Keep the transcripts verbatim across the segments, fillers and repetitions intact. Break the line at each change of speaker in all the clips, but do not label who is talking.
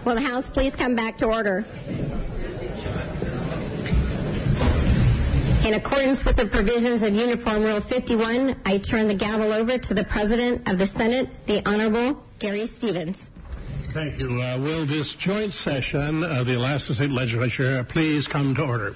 Will the House please come back to order? In accordance with the provisions of Uniform Rule fifty-one, I turn the gavel over to the President of the Senate, the Honorable Gary Stevens.
Thank you. Uh, will this joint session of the Alaska State Legislature please come to order?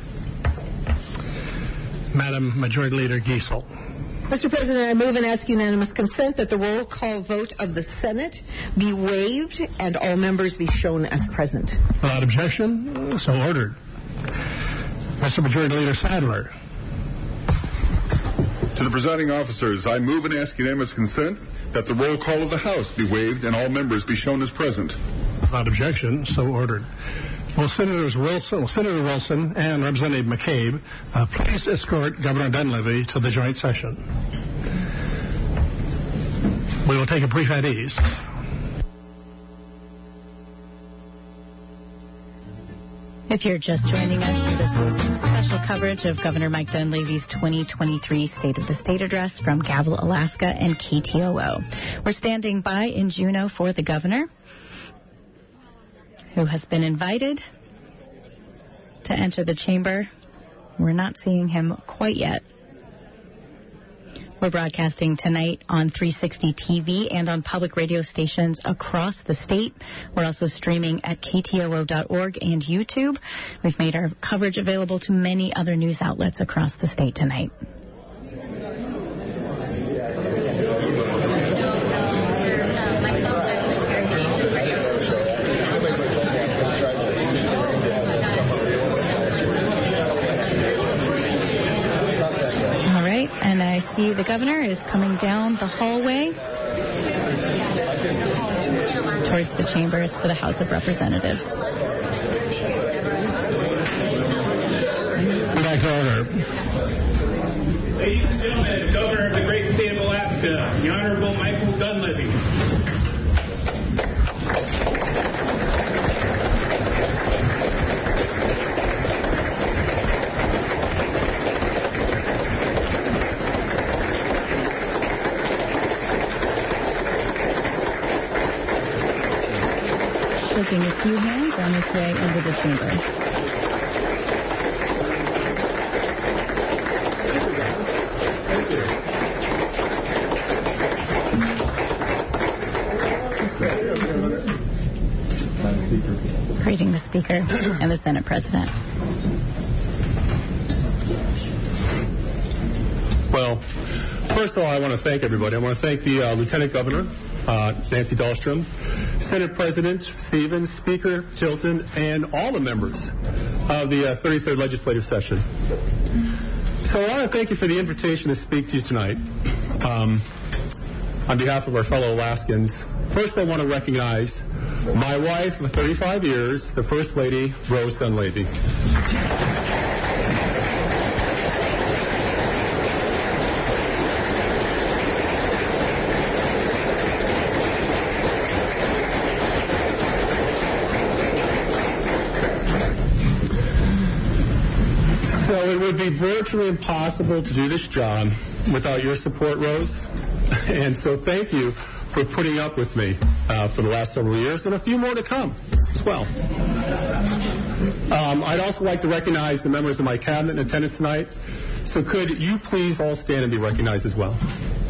Madam Majority Leader Giesel.
Mister President, I move and ask unanimous consent that the roll call vote of the Senate be waived and all members be shown as present.
Without objection, so ordered. Mister Majority Leader Sadler.
To the presiding officers, I move and ask unanimous consent that the roll call of the House be waived and all members be shown as present.
Without objection, so ordered. Will Senators Wilson, will Senator Wilson and Representative McCabe uh, please escort Governor Dunleavy to the joint session? We will take a brief at ease.
If you're just joining us, this is special coverage of Governor Mike Dunleavy's twenty twenty-three State of the State address from Gavel, Alaska and K T O O. We're standing by in Juneau for the governor, who has been invited to enter the chamber. We're not seeing him quite yet. We're broadcasting tonight on three sixty T V and on public radio stations across the state. We're also streaming at K T O O dot org and YouTube. We've made our coverage available to many other news outlets across the state tonight. And I see the governor is coming down the hallway towards the chambers for the House of Representatives.
Back to order.
Ladies and gentlemen, Governor of the great state of Alaska, the Honorable Michael Dunleavy.
Shaking a few hands on his way into the chamber. Greeting the Speaker and the Senate President.
Well, first of all, I want to thank everybody. I want to thank the uh, Lieutenant Governor, uh, Nancy Dahlstrom, Senate President Stevens, Speaker Chilton, and all the members of the uh, thirty-third Legislative Session. So I want to thank you for the invitation to speak to you tonight. Um, on behalf of our fellow Alaskans, first I want to recognize my wife of thirty-five years, the First Lady, Rose Dunleavy. So it would be virtually impossible to do this job without your support, Rose. And so thank you for putting up with me uh, for the last several years, and a few more to come as well. Um, I'd also like to recognize the members of my cabinet in attendance tonight. So could you please all stand and be recognized as well?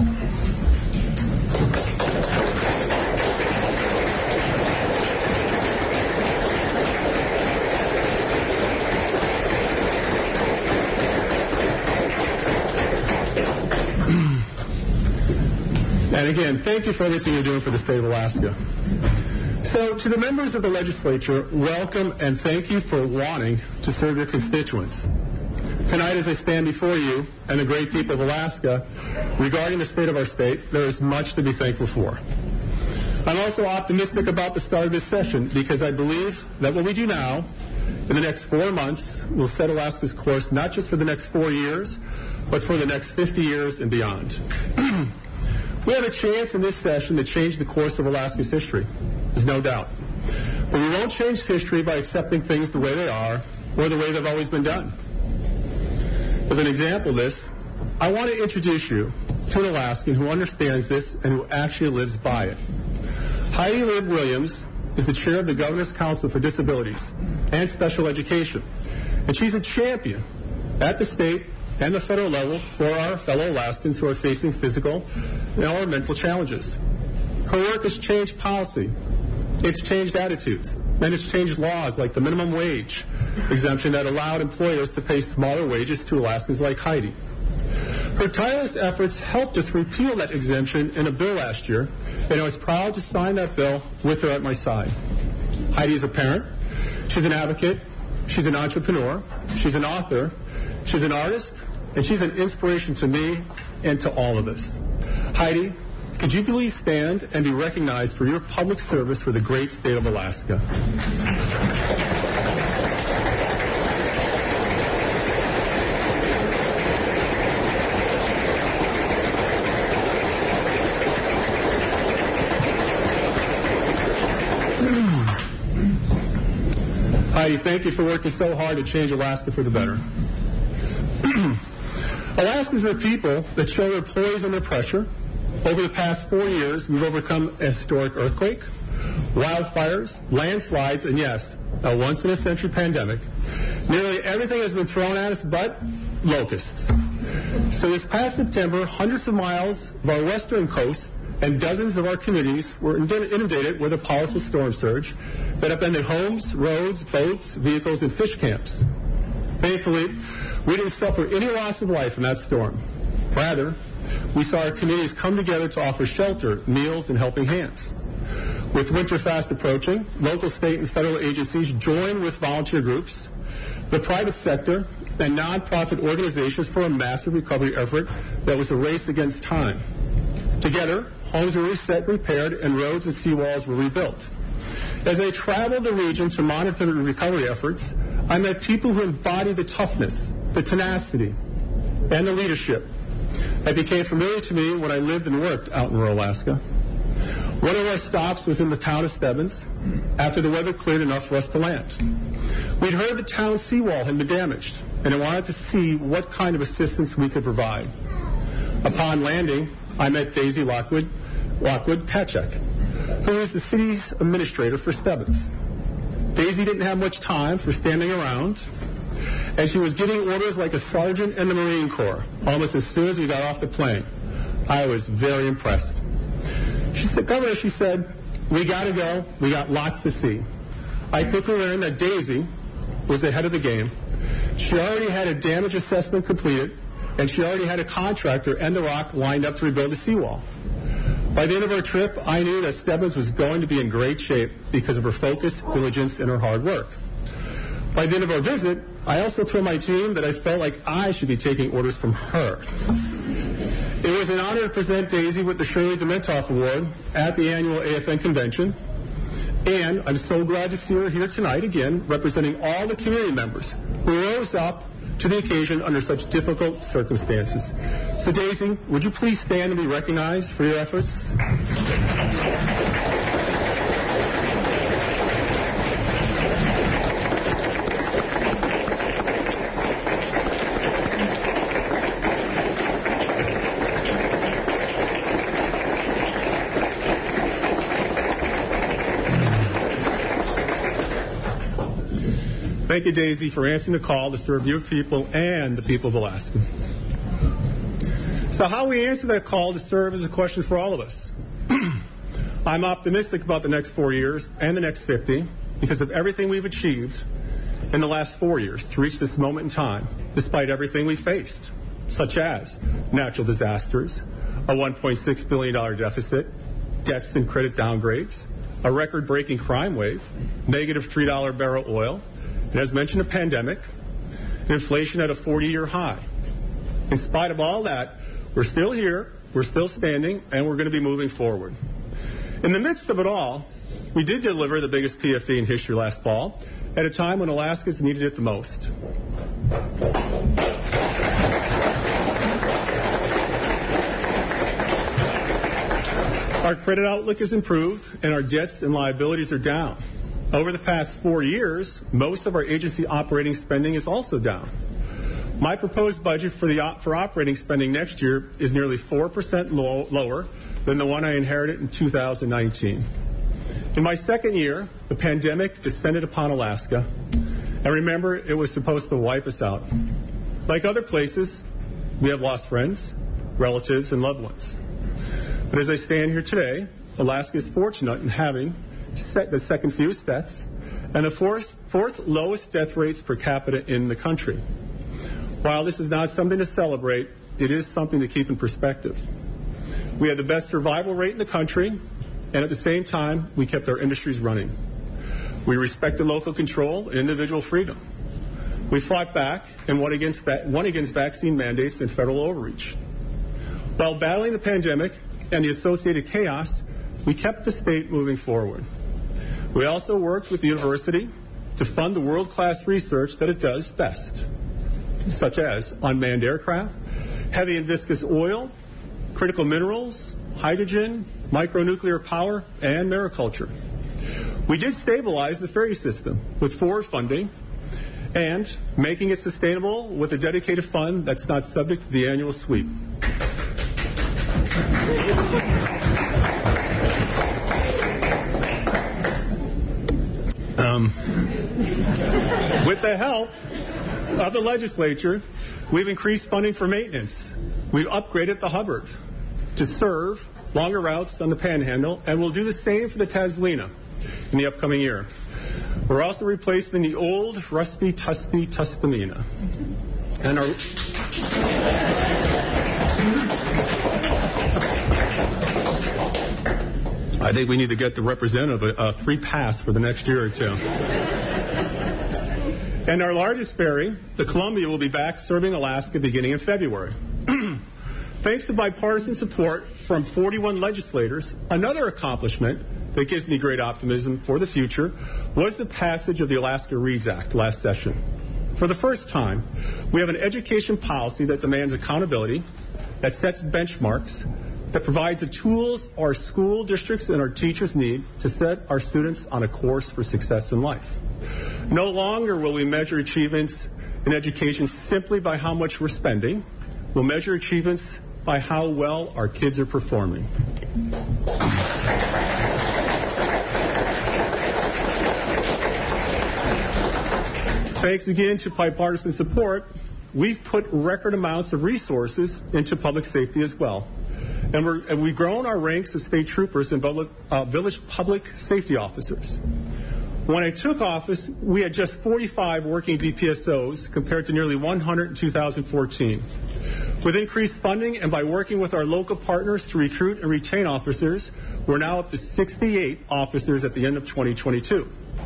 And again, thank you for everything you're doing for the state of Alaska. So to the members of the legislature, welcome and thank you for wanting to serve your constituents. Tonight, as I stand before you and the great people of Alaska, regarding the state of our state, there is much to be thankful for. I'm also optimistic about the start of this session because I believe that what we do now in the next four months will set Alaska's course not just for the next four years, but for the next fifty years and beyond. We have a chance in this session to change the course of Alaska's history. There's no doubt. But we won't change history by accepting things the way they are or the way they've always been done. As an example of this, I want to introduce you to an Alaskan who understands this and who actually lives by it. Heidi Lib Williams is the chair of the Governor's Council for Disabilities and Special Education, and she's a champion at the state and the federal level for our fellow Alaskans who are facing physical or mental challenges. Her work has changed policy, it's changed attitudes, and it's changed laws like the minimum wage exemption that allowed employers to pay smaller wages to Alaskans like Heidi. Her tireless efforts helped us repeal that exemption in a bill last year, and I was proud to sign that bill with her at my side. Heidi is a parent, she's an advocate, she's an entrepreneur, she's an author, she's an artist, and she's an inspiration to me and to all of us. Heidi, could you please stand and be recognized for your public service for the great state of Alaska? Heidi, thank you for working so hard to change Alaska for the better. Alaskans are people that show their poise under pressure. Over the past four years, we've overcome a historic earthquake, wildfires, landslides, and yes, a once-in-a-century pandemic. Nearly everything has been thrown at us but locusts. So this past September, hundreds of miles of our western coast and dozens of our communities were inundated with a powerful storm surge that upended homes, roads, boats, vehicles, and fish camps. Thankfully, we didn't suffer any loss of life in that storm. Rather, we saw our communities come together to offer shelter, meals, and helping hands. With winter fast approaching, local, state, and federal agencies joined with volunteer groups, the private sector, and nonprofit organizations for a massive recovery effort that was a race against time. Together, homes were reset, repaired, and roads and seawalls were rebuilt. As I traveled the region to monitor the recovery efforts, I met people who embodied the toughness, the tenacity, and the leadership that became familiar to me when I lived and worked out in rural Alaska. One of our stops was in the town of Stebbins after the weather cleared enough for us to land. We'd heard the town's seawall had been damaged, and I wanted to see what kind of assistance we could provide. Upon landing, I met Daisy Lockwood, Lockwood Kachek, who is the city's administrator for Stebbins. Daisy didn't have much time for standing around, and she was giving orders like a sergeant in the Marine Corps almost as soon as we got off the plane. I was very impressed. She said, Governor, she said, we got to go. We got lots to see. I quickly learned that Daisy was ahead of the game. She already had a damage assessment completed, and she already had a contractor and the rock lined up to rebuild the seawall. By the end of our trip, I knew that Stebbins was going to be in great shape because of her focus, diligence, and her hard work. By the end of our visit, I also told my team that I felt like I should be taking orders from her. It was an honor to present Daisy with the Shirley Dementoff Award at the annual A F N convention, and I'm so glad to see her here tonight again, representing all the community members who rose up to the occasion under such difficult circumstances. So Daisy, would you please stand and be recognized for your efforts? Thank you, Daisy, for answering the call to serve your people and the people of Alaska. So how we answer that call to serve is a question for all of us. I'm optimistic about the next four years and the next fifty because of everything we've achieved in the last four years to reach this moment in time, despite everything we faced, such as natural disasters, a one point six billion dollars deficit, debts and credit downgrades, a record-breaking crime wave, negative three dollars barrel oil, and as mentioned, a pandemic, and inflation at a forty-year high. In spite of all that, we're still here, we're still standing, and we're going to be moving forward. In the midst of it all, we did deliver the biggest P F D in history last fall, at a time when Alaskans needed it the most. Our credit outlook has improved, and our debts and liabilities are down. Over the past four years, most of our agency operating spending is also down. My proposed budget for, the, for operating spending next year is nearly four percent low, lower than the one I inherited in two thousand nineteen. In my second year, the pandemic descended upon Alaska, and remember, it was supposed to wipe us out. Like other places, we have lost friends, relatives, and loved ones. But as I stand here today, Alaska is fortunate in having set the second fewest deaths and the fourth, fourth lowest death rates per capita in the country. While this is not something to celebrate, it is something to keep in perspective. We had the best survival rate in the country, and at the same time, we kept our industries running. We respected local control and individual freedom. We fought back and won against, won against vaccine mandates and federal overreach. While battling the pandemic and the associated chaos, we kept the state moving forward. We also worked with the university to fund the world-class research that it does best, such as unmanned aircraft, heavy and viscous oil, critical minerals, hydrogen, micronuclear power, and mariculture. We did stabilize the ferry system with forward funding and making it sustainable with a dedicated fund that's not subject to the annual sweep. Um, with the help of the legislature, we've increased funding for maintenance. We've upgraded the Hubbard to serve longer routes on the Panhandle, and we'll do the same for the Taslina in the upcoming year. We're also replacing the old, rusty, tusty Tustamina. And our... I think we need to get the representative a, a free pass for the next year or two. And our largest ferry, the Columbia, will be back serving Alaska beginning in February. Thanks to bipartisan support from forty-one legislators, another accomplishment that gives me great optimism for the future was the passage of the Alaska READS Act last session. For the first time, we have an education policy that demands accountability, that sets benchmarks, that provides the tools our school districts and our teachers need to set our students on a course for success in life. No longer will we measure achievements in education simply by how much we're spending. We'll measure achievements by how well our kids are performing. Thanks again to bipartisan support, we've put record amounts of resources into public safety as well. And, we're, and we've grown our ranks of state troopers and public, uh, village public safety officers. When I took office, we had just forty-five working V P S Os compared to nearly one hundred in two thousand fourteen. With increased funding and by working with our local partners to recruit and retain officers, we're now up to sixty-eight officers at the end of twenty twenty-two.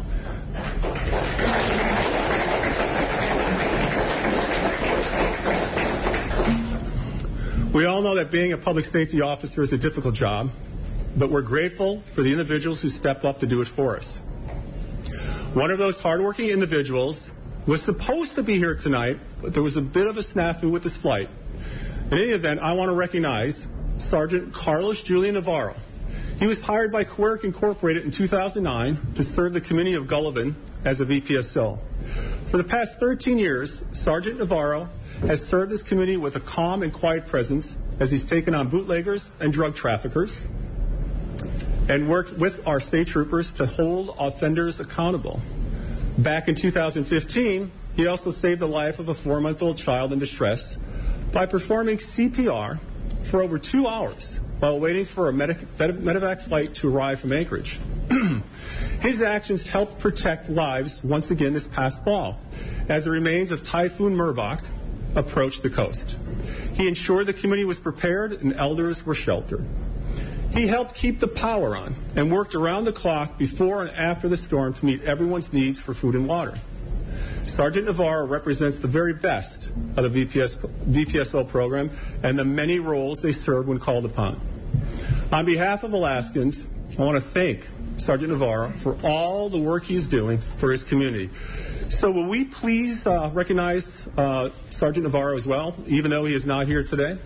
We all know that being a public safety officer is a difficult job, but we're grateful for the individuals who step up to do it for us. One of those hardworking individuals was supposed to be here tonight, but there was a bit of a snafu with his flight. In any event, I want to recognize Sergeant Carlos Julian Navarro. He was hired by Quirk Incorporated in two thousand nine to serve the community of Gullivan as a V P S O. For the past thirteen years, Sergeant Navarro has served this community with a calm and quiet presence as he's taken on bootleggers and drug traffickers and worked with our state troopers to hold offenders accountable. Back in two thousand fifteen, he also saved the life of a four-month-old child in distress by performing C P R for over two hours while waiting for a medic, medevac flight to arrive from Anchorage. His actions helped protect lives once again this past fall as the remains of Typhoon Merbok approached the coast. He ensured the community was prepared and elders were sheltered. He helped keep the power on and worked around the clock before and after the storm to meet everyone's needs for food and water. Sergeant Navarro represents the very best of the V P S, V P S O program and the many roles they serve when called upon. On behalf of Alaskans, I want to thank Sergeant Navarro for all the work he's doing for his community. So will we please uh, recognize uh, Sergeant Navarro as well, even though he is not here today?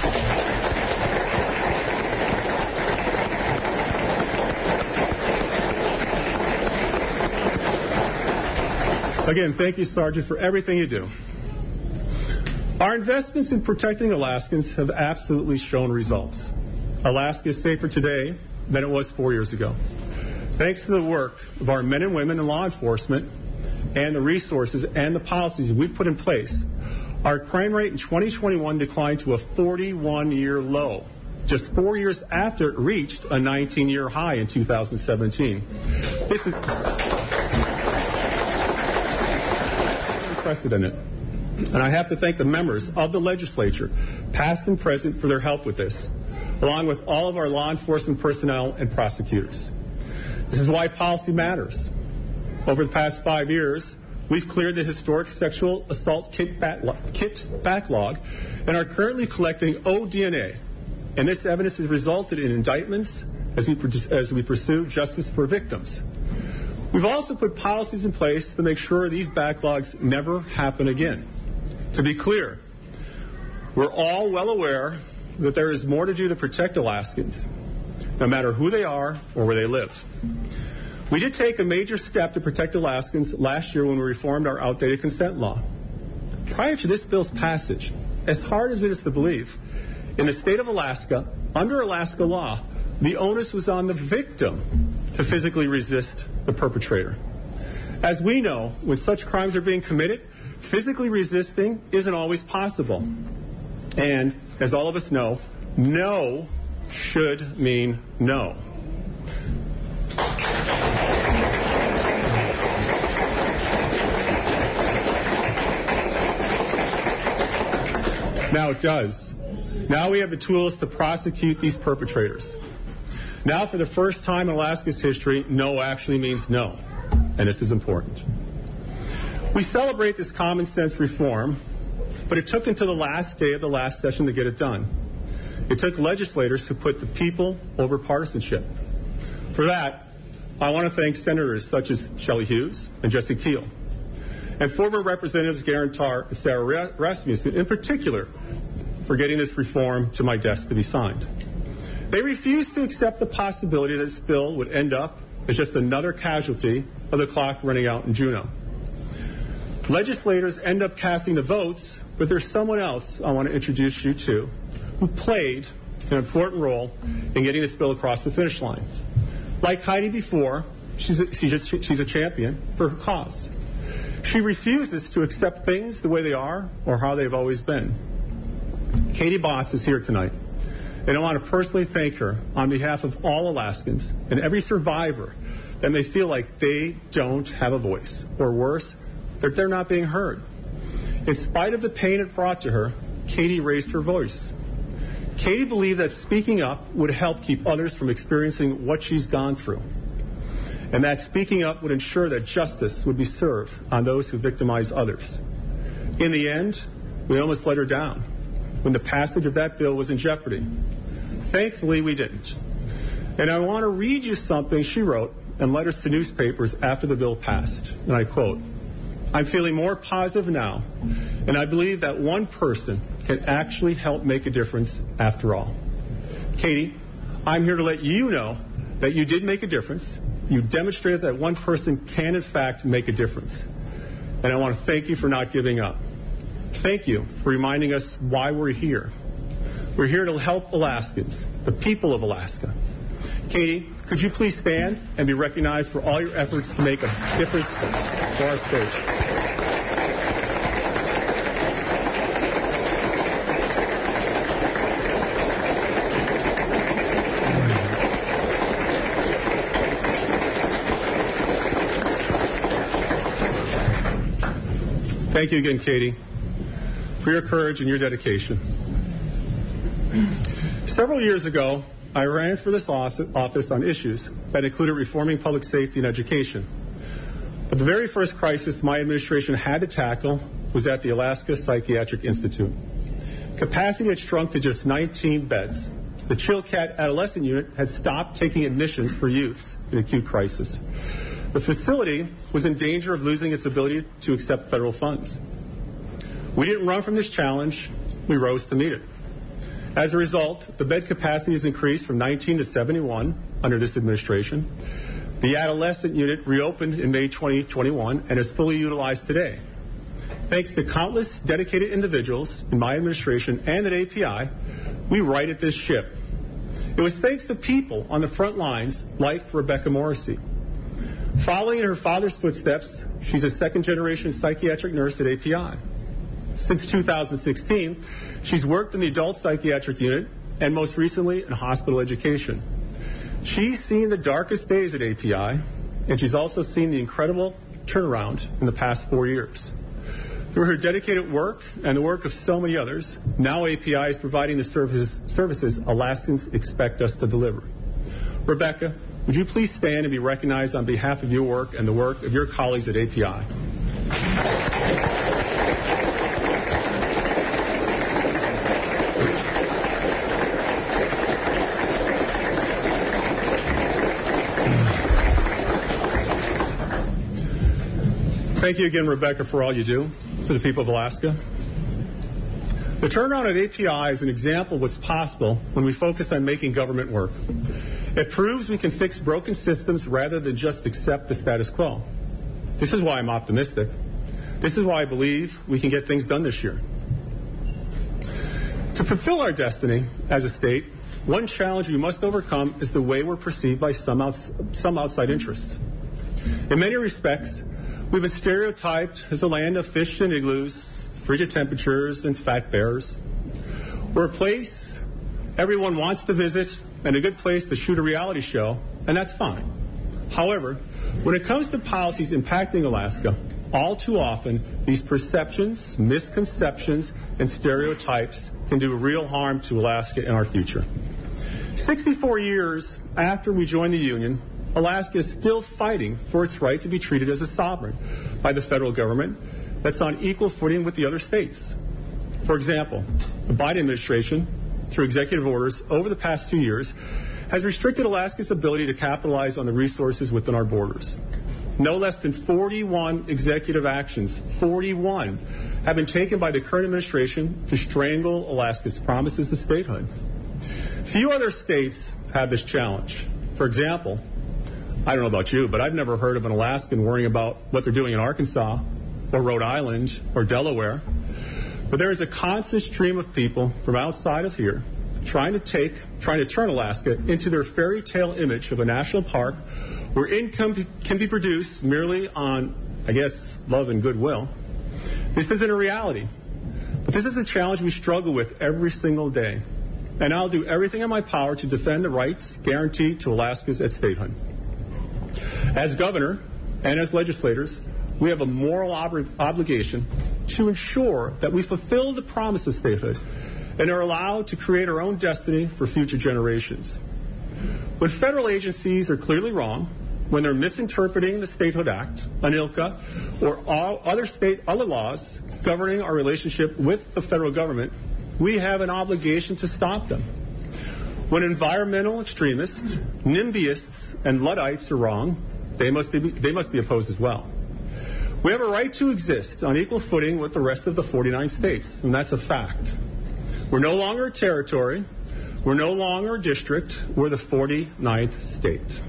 Again, thank you, Sergeant, for everything you do. Our investments in protecting Alaskans have absolutely shown results. Alaska is safer today than it was four years ago. Thanks to the work of our men and women in law enforcement and the resources and the policies we've put in place, our crime rate in twenty twenty-one declined to a forty-one-year low, just four years after it reached a nineteen-year high in two thousand seventeen. This is unprecedented. And I have to thank the members of the legislature, past and present, for their help with this, along with all of our law enforcement personnel and prosecutors. This is why policy matters. Over the past five years, we've cleared the historic sexual assault kit, backlog, kit backlog and are currently collecting O D N A. And this evidence has resulted in indictments as we, as we pursue justice for victims. We've also put policies in place to make sure these backlogs never happen again. To be clear, we're all well aware that there is more to do to protect Alaskans, no matter who they are or where they live. We did take a major step to protect Alaskans last year when we reformed our outdated consent law. Prior to this bill's passage, as hard as it is to believe, in the state of Alaska, under Alaska law, the onus was on the victim to physically resist the perpetrator. As we know, when such crimes are being committed, physically resisting isn't always possible. And, as all of us know, no should mean no. Now it does. Now we have the tools to prosecute these perpetrators. Now, for the first time in Alaska's history, no actually means no. And this is important. We celebrate this common sense reform, but it took until the last day of the last session to get it done. It took legislators who put the people over partisanship. For that, I want to thank senators such as Shelley Hughes and Jesse Keel, and former Representatives Garen Tarr and Sarah Rasmussen in particular for getting this reform to my desk to be signed. They refused to accept the possibility that this bill would end up as just another casualty of the clock running out in Juneau. Legislators end up casting the votes, but there's someone else I want to introduce you to who played an important role in getting this bill across the finish line. Like Heidi before, she's a, she's, just, she's a champion for her cause. She refuses to accept things the way they are or how they've always been. Katie Botts is here tonight, and I want to personally thank her on behalf of all Alaskans and every survivor that may feel like they don't have a voice, or worse, that they're not being heard. In spite of the pain it brought to her, Katie raised her voice. Katie believed that speaking up would help keep others from experiencing what she's gone through, and that speaking up would ensure that justice would be served on those who victimize others. In the end, we almost let her down when the passage of that bill was in jeopardy. Thankfully, we didn't. And I want to read you something she wrote in letters to newspapers after the bill passed. And I quote, "I'm feeling more positive now, and I believe that one person can actually help make a difference after all." Katie, I'm here to let you know that you did make a difference. You demonstrated that one person can, in fact, make a difference. And I want to thank you for not giving up. Thank you for reminding us why we're here. We're here to help Alaskans, the people of Alaska. Katie, could you please stand and be recognized for all your efforts to make a difference for our state? Thank you again, Katie, for your courage and your dedication. Several years ago, I ran for this office on issues that included reforming public safety and education. But the very first crisis my administration had to tackle was at the Alaska Psychiatric Institute. Capacity had shrunk to just nineteen beds. The Chilkat Adolescent Unit had stopped taking admissions for youths in acute crisis. The facility was in danger of losing its ability to accept federal funds. We didn't run from this challenge. We rose to meet it. As a result, the bed capacity has increased from nineteen to seventy-one under this administration. The adolescent unit reopened in May twenty twenty-one and is fully utilized today. Thanks to countless dedicated individuals in my administration and at A P I, we righted this ship. It was thanks to people on the front lines like Rebecca Morrissey, Following in her father's footsteps, she's a second-generation psychiatric nurse at A P I. Since two thousand sixteen, she's worked in the adult psychiatric unit and most recently in hospital education. She's seen the darkest days at A P I, and she's also seen the incredible turnaround in the past four years. Through her dedicated work and the work of so many others, now A P I is providing the services, services Alaskans expect us to deliver. Rebecca, would you please stand and be recognized on behalf of your work and the work of your colleagues at A P I? Thank you again, Rebecca, for all you do for the people of Alaska. The turnaround at A P I is an example of what's possible when we focus on making government work. It proves we can fix broken systems rather than just accept the status quo. This is why I'm optimistic. This is why I believe we can get things done this year. To fulfill our destiny as a state, one challenge we must overcome is the way we're perceived by some, outs- some outside interests. In many respects, we've been stereotyped as a land of fish and igloos, frigid temperatures, and fat bears. We're a place everyone wants to visit and a good place to shoot a reality show, and that's fine. However, when it comes to policies impacting Alaska, all too often these perceptions, misconceptions, and stereotypes can do real harm to Alaska and our future. sixty-four years after we joined the Union, Alaska is still fighting for its right to be treated as a sovereign by the federal government that's on equal footing with the other states. For example, the Biden administration, through executive orders over the past two years, has restricted Alaska's ability to capitalize on the resources within our borders. No less than forty-one executive actions, forty-one, have been taken by the current administration to strangle Alaska's promises of statehood. Few other states have this challenge. For example, I don't know about you, but I've never heard of an Alaskan worrying about what they're doing in Arkansas or Rhode Island or Delaware. But there is a constant stream of people from outside of here trying to take, trying to turn Alaska into their fairy tale image of a national park where income can be produced merely on, I guess, love and goodwill. This isn't a reality, but this is a challenge we struggle with every single day. And I'll do everything in my power to defend the rights guaranteed to Alaskans at statehood. As governor and as legislators, we have a moral ob- obligation to ensure that we fulfill the promise of statehood and are allowed to create our own destiny for future generations. When federal agencies are clearly wrong, when they're misinterpreting the Statehood Act, ANILCA, or all other state other laws governing our relationship with the federal government, we have an obligation to stop them. When environmental extremists, NIMBYists, and Luddites are wrong, they must be, they must be opposed as well. We have a right to exist on equal footing with the rest of the forty-nine states, and that's a fact. We're no longer a territory. We're no longer a district. We're the forty-ninth state.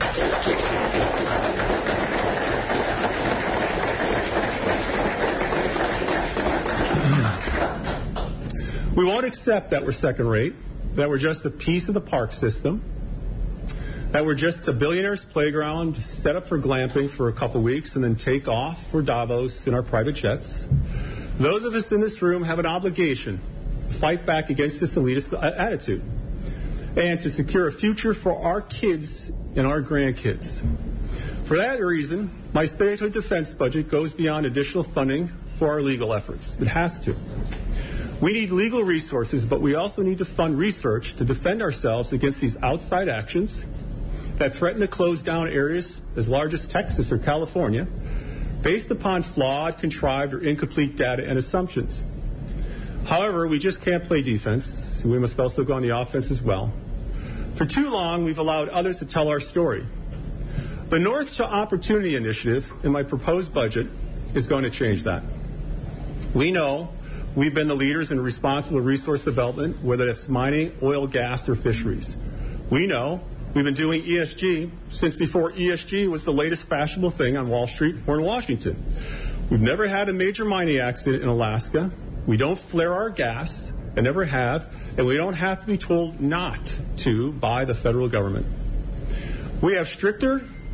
We won't accept that we're second rate, that we're just a piece of the park system, that we're just a billionaire's playground set up for glamping for a couple weeks and then take off for Davos in our private jets. Those of us in this room have an obligation to fight back against this elitist attitude and to secure a future for our kids and our grandkids. For that reason, my statehood defense budget goes beyond additional funding for our legal efforts. It has to. We need legal resources, but we also need to fund research to defend ourselves against these outside actions that threaten to close down areas as large as Texas or California based upon flawed, contrived, or incomplete data and assumptions. However, we just can't play defense. We must also go on the offense as well. For too long, we've allowed others to tell our story. The North to Opportunity Initiative in my proposed budget is going to change that. We know we've been the leaders in responsible resource development, whether it's mining, oil, gas, or fisheries. We know we've been doing E S G since before E S G was the latest fashionable thing on Wall Street or in Washington. We've never had a major mining accident in Alaska. We don't flare our gas, and never have, and we don't have to be told not to by the federal government. We have stricter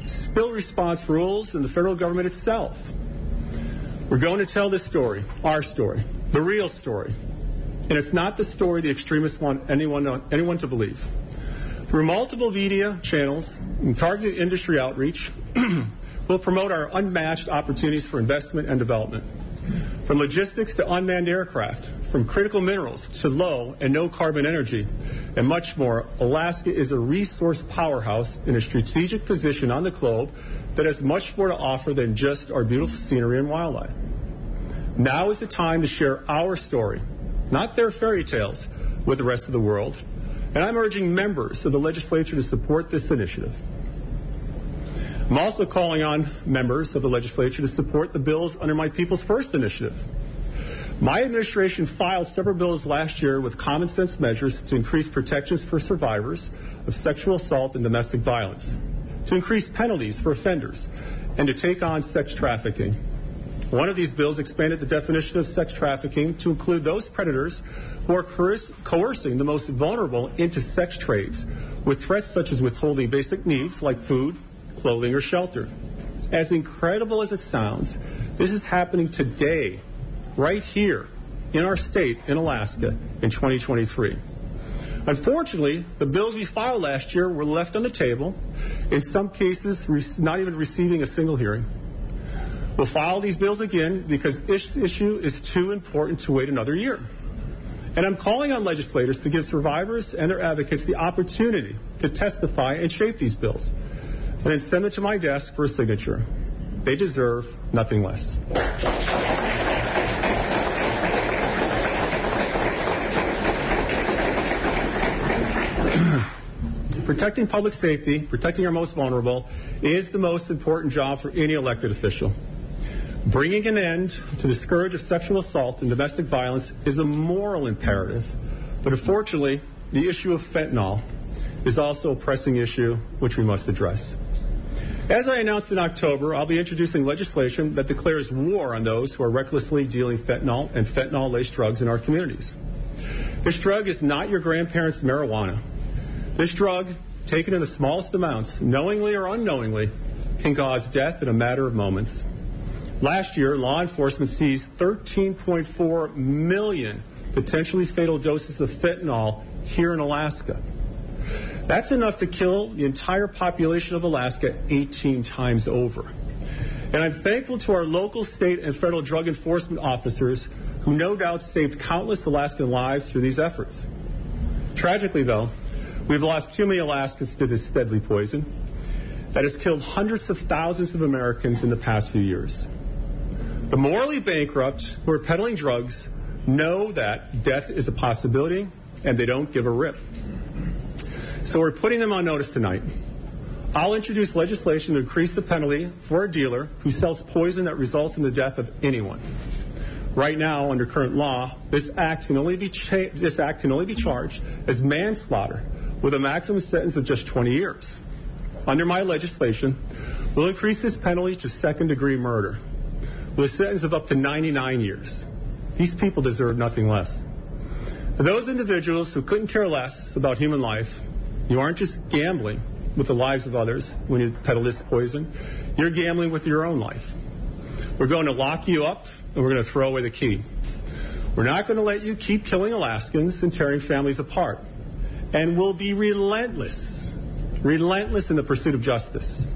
spill response rules, and the federal government itself. We're going to tell this story, our story, the real story. And it's not the story the extremists want anyone, anyone to believe. Through multiple media channels and targeted industry outreach, we'll promote our unmatched opportunities for investment and development. From logistics to unmanned aircraft, from critical minerals to low and no carbon energy, and much more, Alaska is a resource powerhouse in a strategic position on the globe that has much more to offer than just our beautiful scenery and wildlife. Now is the time to share our story, not their fairy tales, with the rest of the world. And I'm urging members of the legislature to support this initiative. I'm also calling on members of the legislature to support the bills under my People's First initiative. My administration filed several bills last year with common sense measures to increase protections for survivors of sexual assault and domestic violence, to increase penalties for offenders, and to take on sex trafficking. One of these bills expanded the definition of sex trafficking to include those predators who are coercing the most vulnerable into sex trades with threats such as withholding basic needs like food, clothing, or shelter. As incredible as it sounds, this is happening today, right here in our state, in Alaska, in twenty twenty-three. Unfortunately, the bills we filed last year were left on the table, in some cases not even receiving a single hearing. We'll file these bills again because this issue is too important to wait another year. And I'm calling on legislators to give survivors and their advocates the opportunity to testify and shape these bills, and then send them to my desk for a signature. They deserve nothing less. Protecting public safety, protecting our most vulnerable, is the most important job for any elected official. Bringing an end to the scourge of sexual assault and domestic violence is a moral imperative, but unfortunately, the issue of fentanyl is also a pressing issue which we must address. As I announced in October, I'll be introducing legislation that declares war on those who are recklessly dealing fentanyl and fentanyl-laced drugs in our communities. This drug is not your grandparents' marijuana. This drug, taken in the smallest amounts, knowingly or unknowingly, can cause death in a matter of moments. Last year, law enforcement seized thirteen point four million potentially fatal doses of fentanyl here in Alaska. That's enough to kill the entire population of Alaska eighteen times over. And I'm thankful to our local, state, and federal drug enforcement officers who no doubt saved countless Alaskan lives through these efforts. Tragically, though, we've lost too many Alaskans to this deadly poison that has killed hundreds of thousands of Americans in the past few years. The morally bankrupt who are peddling drugs know that death is a possibility, and they don't give a rip. So we're putting them on notice tonight. I'll introduce legislation to increase the penalty for a dealer who sells poison that results in the death of anyone. Right now, under current law, this act can only be cha- this act can only be charged as manslaughter with a maximum sentence of just twenty years. Under my legislation, we'll increase this penalty to second-degree murder with a sentence of up to ninety-nine years. These people deserve nothing less. For those individuals who couldn't care less about human life, you aren't just gambling with the lives of others when you peddle this poison. You're gambling with your own life. We're going to lock you up, and we're going to throw away the key. We're not going to let you keep killing Alaskans and tearing families apart. And we'll be relentless, relentless in the pursuit of justice.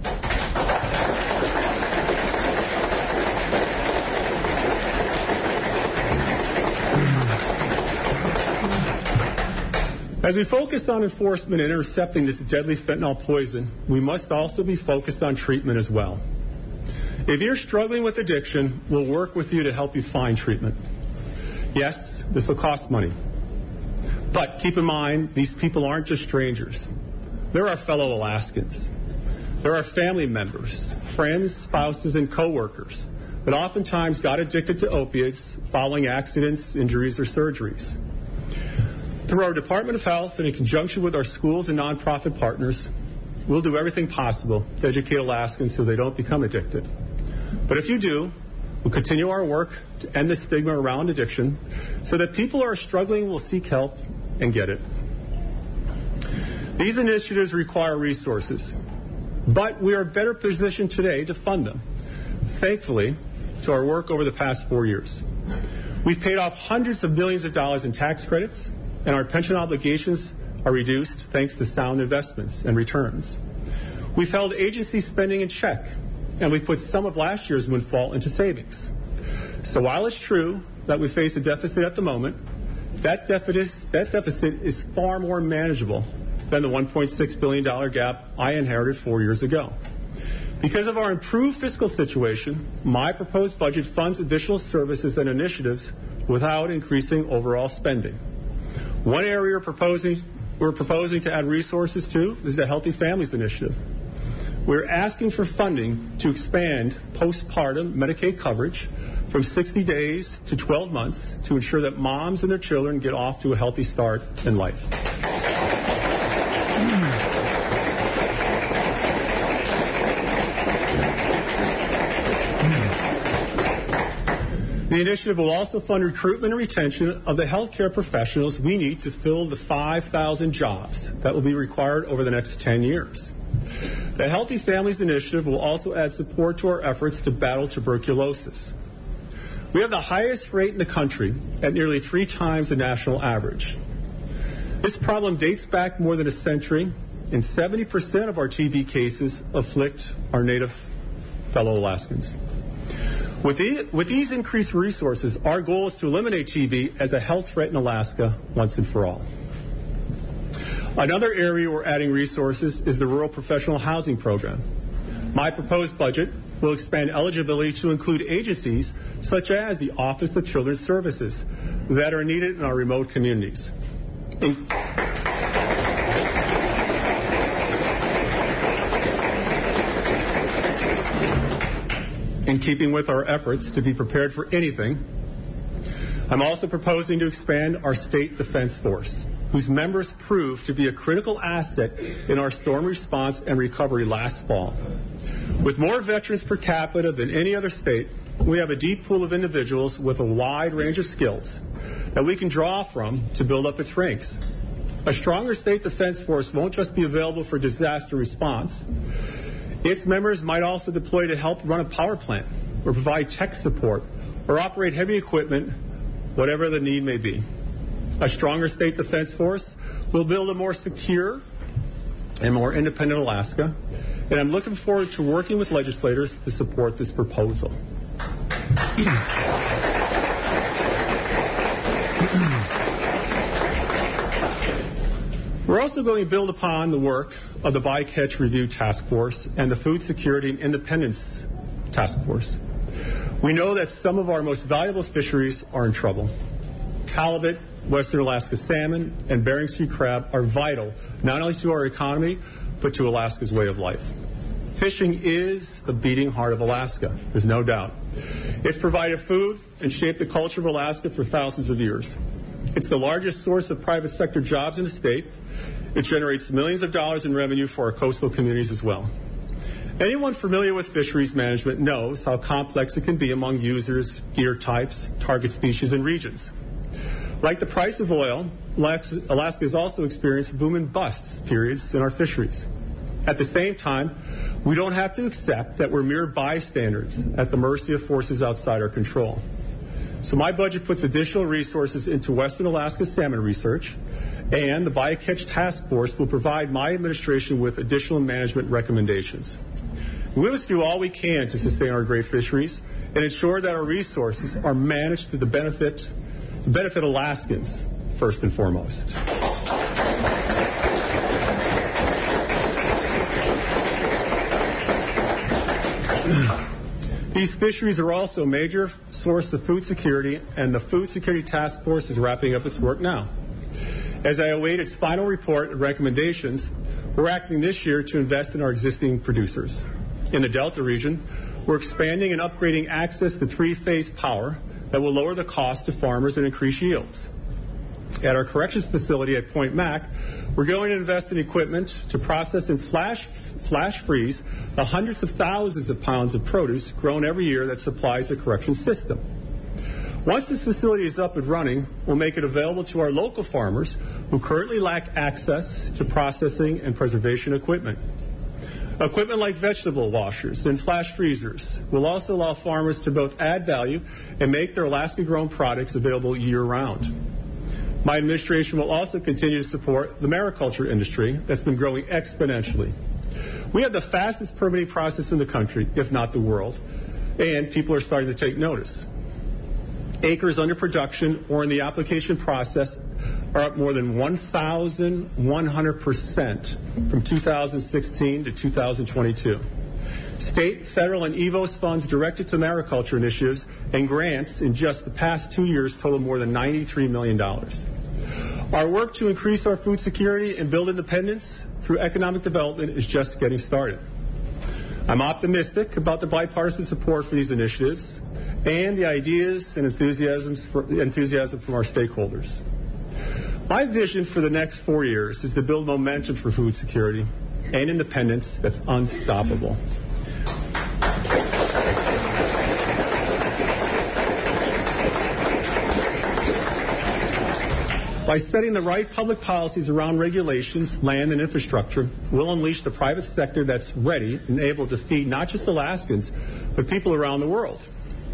As we focus on enforcement and intercepting this deadly fentanyl poison, we must also be focused on treatment as well. If you're struggling with addiction, we'll work with you to help you find treatment. Yes, this will cost money. But keep in mind, these people aren't just strangers. They're our fellow Alaskans. They're our family members, friends, spouses, and coworkers that oftentimes got addicted to opiates following accidents, injuries, or surgeries. Through our Department of Health and in conjunction with our schools and nonprofit partners, we'll do everything possible to educate Alaskans so they don't become addicted. But if you do, we'll continue our work to end the stigma around addiction so that people who are struggling will seek help and get it. These initiatives require resources. But we are better positioned today to fund them, thankfully, to our work over the past four years. We've paid off hundreds of millions of dollars in tax credits, and our pension obligations are reduced thanks to sound investments and returns. We've held agency spending in check, and we've put some of last year's windfall into savings. So while it's true that we face a deficit at the moment, that deficit, that deficit is far more manageable than the one point six billion dollars gap I inherited four years ago. Because of our improved fiscal situation, my proposed budget funds additional services and initiatives without increasing overall spending. One area we're proposing, we're proposing to add resources to is the Healthy Families Initiative. We're asking for funding to expand postpartum Medicaid coverage from sixty days to twelve months to ensure that moms and their children get off to a healthy start in life. The initiative will also fund recruitment and retention of the healthcare professionals we need to fill the five thousand jobs that will be required over the next ten years. The Healthy Families Initiative will also add support to our efforts to battle tuberculosis. We have the highest rate in the country at nearly three times the national average. This problem dates back more than a century, and seventy percent of our T B cases afflict our native fellow Alaskans. With, the, with these increased resources, our goal is to eliminate T B as a health threat in Alaska once and for all. Another area we're adding resources is the Rural Professional Housing Program. My proposed budget will expand eligibility to include agencies such as the Office of Children's Services that are needed in our remote communities. In In keeping with our efforts to be prepared for anything, I'm also proposing to expand our state defense force, whose members proved to be a critical asset in our storm response and recovery last fall. With more veterans per capita than any other state, we have a deep pool of individuals with a wide range of skills that we can draw from to build up its ranks. A stronger state defense force won't just be available for disaster response. Its members might also deploy to help run a power plant or provide tech support or operate heavy equipment, whatever the need may be. A stronger state defense force will build a more secure and more independent Alaska, and I'm looking forward to working with legislators to support this proposal. We're also going to build upon the work of the Bycatch Review Task Force and the Food Security and Independence Task Force. We know that some of our most valuable fisheries are in trouble. Halibut, Western Alaska salmon, and Bering Sea crab are vital not only to our economy, but to Alaska's way of life. Fishing is the beating heart of Alaska, there's no doubt. It's provided food and shaped the culture of Alaska for thousands of years. It's the largest source of private sector jobs in the state. It generates millions of dollars in revenue for our coastal communities as well. Anyone familiar with fisheries management knows how complex it can be among users, gear types, target species, and regions. Like the price of oil, Alaska has also experienced boom and bust periods in our fisheries. At the same time, we don't have to accept that we're mere bystanders at the mercy of forces outside our control. So my budget puts additional resources into Western Alaska salmon research, and the Bycatch Task Force will provide my administration with additional management recommendations. We must do all we can to sustain our great fisheries and ensure that our resources are managed to the benefit, to benefit Alaskans first and foremost. These fisheries are also a major source of food security, and the Food Security Task Force is wrapping up its work now. As I await its final report and recommendations, we're acting this year to invest in our existing producers. In the Delta region, we're expanding and upgrading access to three-phase power that will lower the cost to farmers and increase yields. At our corrections facility at Point Mac, we're going to invest in equipment to process and flash flash freeze the hundreds of thousands of pounds of produce grown every year that supplies the correction system. Once this facility is up and running, we'll make it available to our local farmers who currently lack access to processing and preservation equipment. Equipment like vegetable washers and flash freezers will also allow farmers to both add value and make their Alaska-grown products available year-round. My administration will also continue to support the mariculture industry that's been growing exponentially. We have the fastest permitting process in the country, if not the world, and people are starting to take notice. Acres under production or in the application process are up more than one thousand one hundred percent from two thousand sixteen to two thousand twenty-two. State, federal, and E V O S funds directed to mariculture initiatives and grants in just the past two years total more than ninety-three million dollars. Our work to increase our food security and build independence through economic development is just getting started. I'm optimistic about the bipartisan support for these initiatives and the ideas and enthusiasms for, enthusiasm from our stakeholders. My vision for the next four years is to build momentum for food security and independence that's unstoppable. By setting the right public policies around regulations, land, and infrastructure, we'll unleash the private sector that's ready and able to feed not just Alaskans, but people around the world.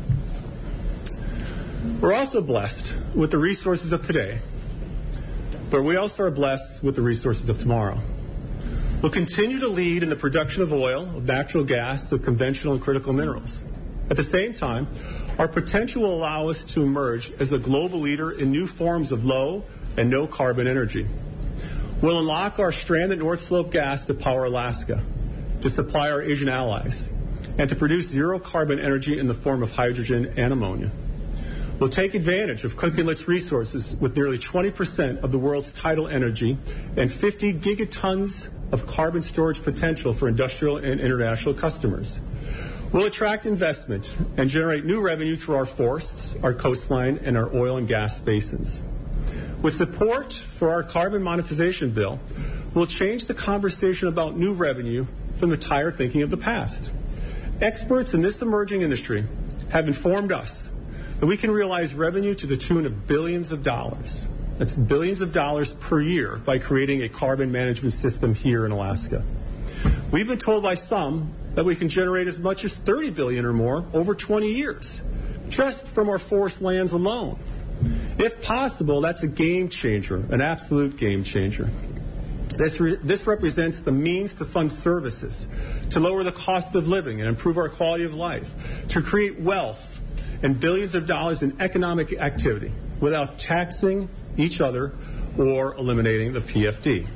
We're also blessed with the resources of today, but we also are blessed with the resources of tomorrow. We'll continue to lead in the production of oil, of natural gas, of conventional and critical minerals. At the same time, our potential will allow us to emerge as a global leader in new forms of low and no carbon energy. We'll unlock our stranded North Slope gas to power Alaska, to supply our Asian allies, and to produce zero carbon energy in the form of hydrogen and ammonia. We'll take advantage of Cook Inlet's resources with nearly twenty percent of the world's tidal energy and fifty gigatons of carbon storage potential for industrial and international customers. We'll attract investment and generate new revenue through our forests, our coastline, and our oil and gas basins. With support for our carbon monetization bill, we'll change the conversation about new revenue from the tired thinking of the past. Experts in this emerging industry have informed us that we can realize revenue to the tune of billions of dollars. That's billions of dollars per year by creating a carbon management system here in Alaska. We've been told by some that we can generate as much as thirty billion dollars or more over twenty years, just from our forest lands alone. If possible, that's a game changer, an absolute game changer. This, re- this represents the means to fund services, to lower the cost of living and improve our quality of life, to create wealth and billions of dollars in economic activity without taxing each other or eliminating the P F D.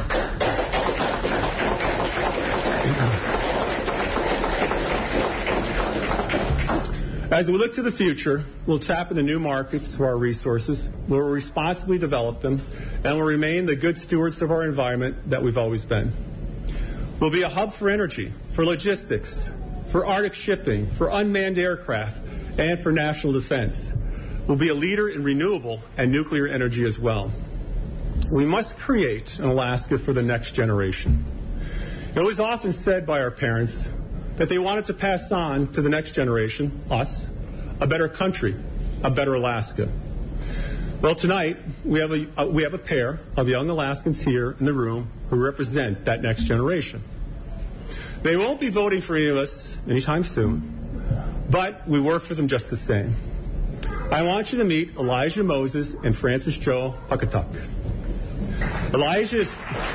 As we look to the future, we'll tap into new markets for our resources, we'll responsibly develop them, and we'll remain the good stewards of our environment that we've always been. We'll be a hub for energy, for logistics, for Arctic shipping, for unmanned aircraft, and for national defense. We'll be a leader in renewable and nuclear energy as well. We must create an Alaska for the next generation. It was often said by our parents that they wanted to pass on to the next generation, us, a better country, a better Alaska. Well, tonight, we have a, uh, we have a pair of young Alaskans here in the room who represent that next generation. They won't be voting for any of us anytime soon, but we work for them just the same. I want you to meet Elijah Moses and Francis Joe Pukatuck. Elijah is...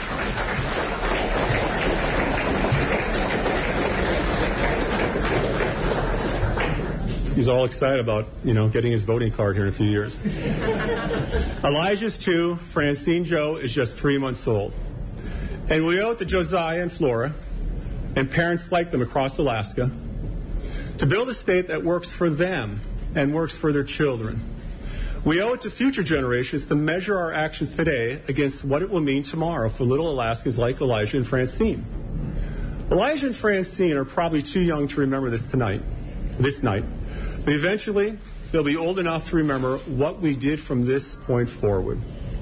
He's all excited about, you know, getting his voting card here in a few years. Elijah's two, Francine Joe is just three months old. And we owe it to Josiah and Flora, and parents like them across Alaska, to build a state that works for them and works for their children. We owe it to future generations to measure our actions today against what it will mean tomorrow for little Alaskans like Elijah and Francine. Elijah and Francine are probably too young to remember this tonight, this night. But eventually, they'll be old enough to remember what we did from this point forward.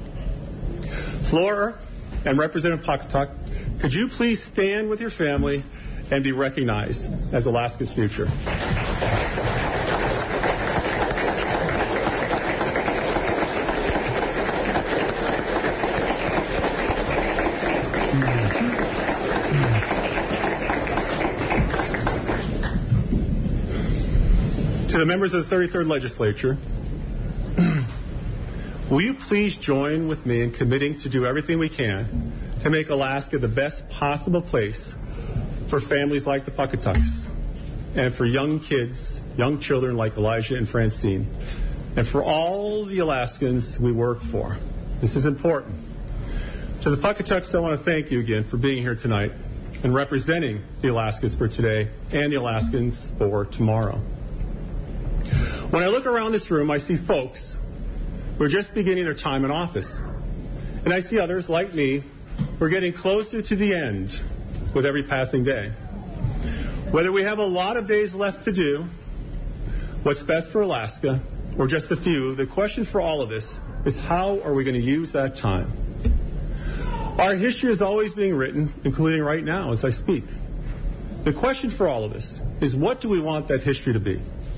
Flora and Representative Pukatuck, could you please stand with your family and be recognized as Alaska's future? To the members of the thirty-third Legislature, will you please join with me in committing to do everything we can to make Alaska the best possible place for families like the Pawcatucks and for young kids, young children like Elijah and Francine, and for all the Alaskans we work for. This is important. To the Pawcatucks, I want to thank you again for being here tonight and representing the Alaskans for today and the Alaskans for tomorrow. When I look around this room, I see folks who are just beginning their time in office. And I see others, like me, who are getting closer to the end with every passing day. Whether we have a lot of days left to do what's best for Alaska, or just a few, the question for all of us is how are we going to use that time? Our history is always being written, including right now as I speak. The question for all of us is, what do we want that history to be?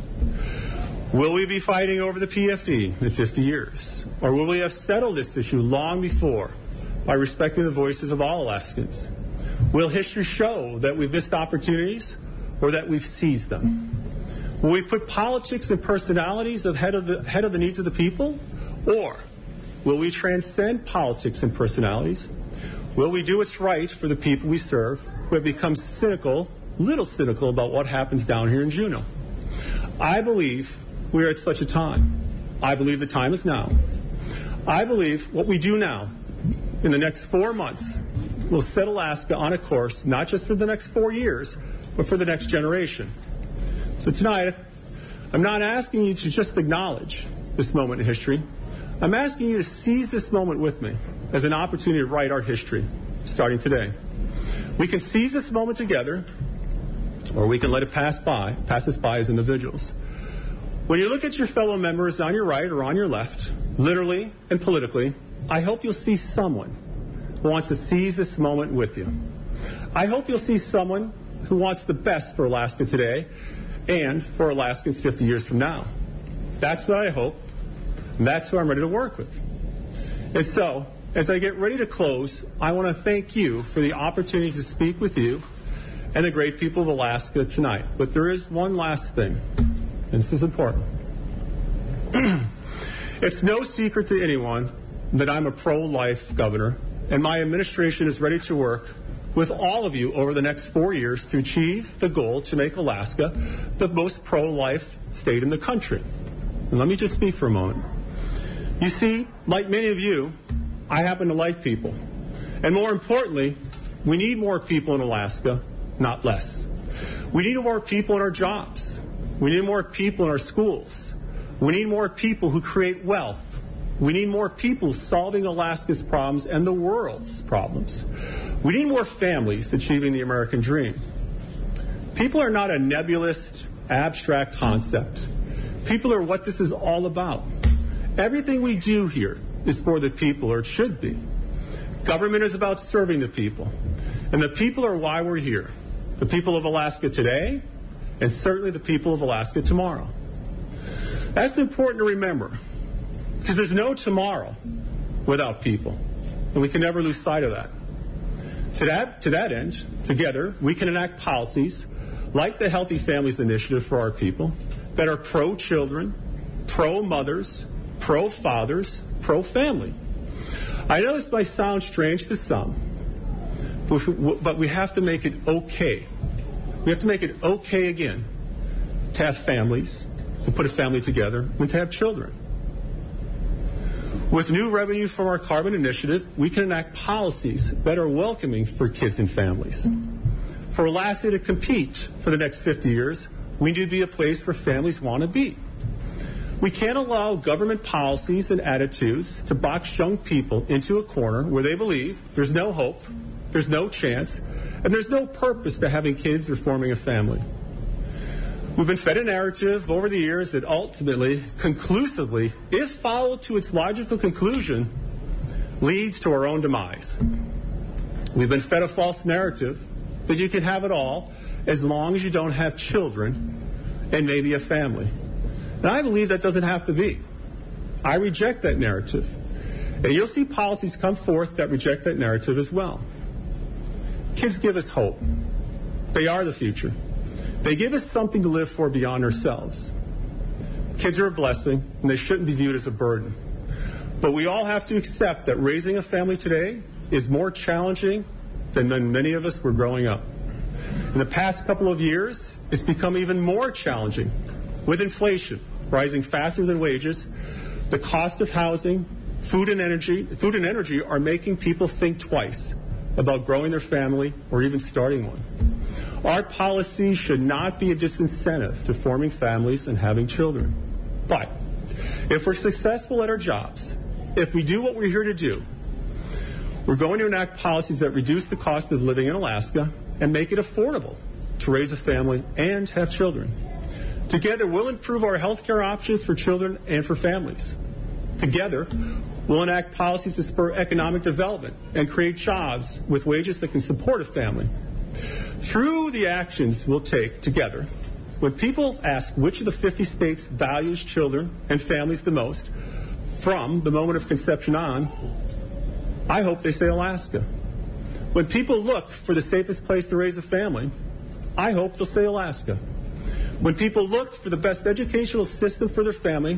Will we be fighting over the P F D in fifty years? Or will we have settled this issue long before by respecting the voices of all Alaskans? Will history show that we've missed opportunities or that we've seized them? Will we put politics and personalities ahead of the, ahead of the needs of the people? Or will we transcend politics and personalities? Will we do what's right for the people we serve, who have become cynical, little cynical about what happens down here in Juneau? I believe we are at such a time. I believe the time is now. I believe what we do now in the next four months will set Alaska on a course, not just for the next four years, but for the next generation. So tonight, I'm not asking you to just acknowledge this moment in history. I'm asking you to seize this moment with me as an opportunity to write our history, starting today. We can seize this moment together, or we can let it pass by, pass us by as individuals. When you look at your fellow members on your right or on your left, literally and politically, I hope you'll see someone who wants to seize this moment with you. I hope you'll see someone who wants the best for Alaska today and for Alaskans fifty years from now. That's what I hope, and that's who I'm ready to work with. And so, as I get ready to close, I want to thank you for the opportunity to speak with you and the great people of Alaska tonight. But there is one last thing, and this is important. It's no secret to anyone that I'm a pro-life governor, and my administration is ready to work with all of you over the next four years to achieve the goal to make Alaska the most pro-life state in the country. And let me just speak for a moment. You see, like many of you, I happen to like people. And more importantly, we need more people in Alaska, not less. We need more people in our jobs. We need more people in our schools. We need more people who create wealth. We need more people solving Alaska's problems and the world's problems. We need more families achieving the American dream. People are not a nebulous, abstract concept. People are what this is all about. Everything we do here is for the people, or it should be. Government is about serving the people. And the people are why we're here. The people of Alaska today, and certainly the people of Alaska tomorrow. That's important to remember, because there's no tomorrow without people, and we can never lose sight of that. To that, to that end, together, we can enact policies like the Healthy Families Initiative for our people that are pro-children, pro-mothers, pro-fathers, pro-family. I know this might sound strange to some, but we have to make it okay. We have to make it okay again to have families, to put a family together, and to have children. With new revenue from our carbon initiative, we can enact policies that are welcoming for kids and families. For Alaska to compete for the next fifty years, we need to be a place where families want to be. We can't allow government policies and attitudes to box young people into a corner where they believe there's no hope, there's no chance, and there's no purpose to having kids or forming a family. We've been fed a narrative over the years that ultimately, conclusively, if followed to its logical conclusion, leads to our own demise. We've been fed a false narrative that you can have it all as long as you don't have children and maybe a family. And I believe that doesn't have to be. I reject that narrative. And you'll see policies come forth that reject that narrative as well. Kids give us hope. They are the future. They give us something to live for beyond ourselves. Kids are a blessing, and they shouldn't be viewed as a burden. But we all have to accept that raising a family today is more challenging than when many of us were growing up. In the past couple of years, it's become even more challenging. With inflation rising faster than wages, the cost of housing, food and energy, food and energy are making people think twice about growing their family or even starting one. Our policy should not be a disincentive to forming families and having children. But if we're successful at our jobs, if we do what we're here to do, we're going to enact policies that reduce the cost of living in Alaska and make it affordable to raise a family and have children. Together, we'll improve our health care options for children and for families. Together, we'll enact policies to spur economic development and create jobs with wages that can support a family. Through the actions we'll take together, when people ask which of the fifty states values children and families the most, from the moment of conception on, I hope they say Alaska. When people look for the safest place to raise a family, I hope they'll say Alaska. When people look for the best educational system for their family,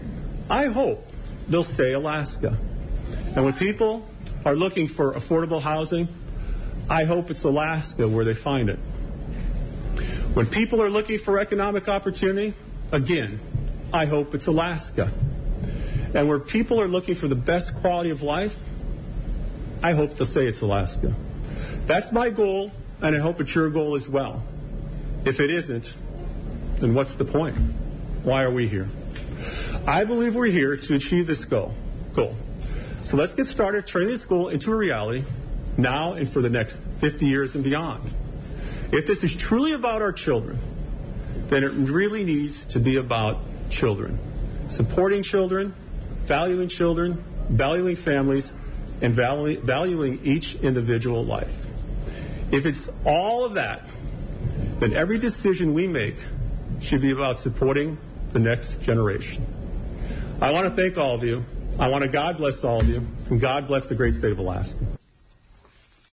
I hope they'll say Alaska. And when people are looking for affordable housing, I hope it's Alaska where they find it. When people are looking for economic opportunity, again, I hope it's Alaska. And where people are looking for the best quality of life, I hope they'll say it's Alaska. That's my goal, and I hope it's your goal as well. If it isn't, then what's the point? Why are we here? I believe we're here to achieve this goal. goal. So let's get started turning this goal into a reality now and for the next fifty years and beyond. If this is truly about our children, then it really needs to be about children. Supporting children, valuing children, valuing families, and valu- valuing each individual life. If it's all of that, then every decision we make should be about supporting the next generation. I want to thank all of you. I want to God bless all of you, and God bless the great state of Alaska.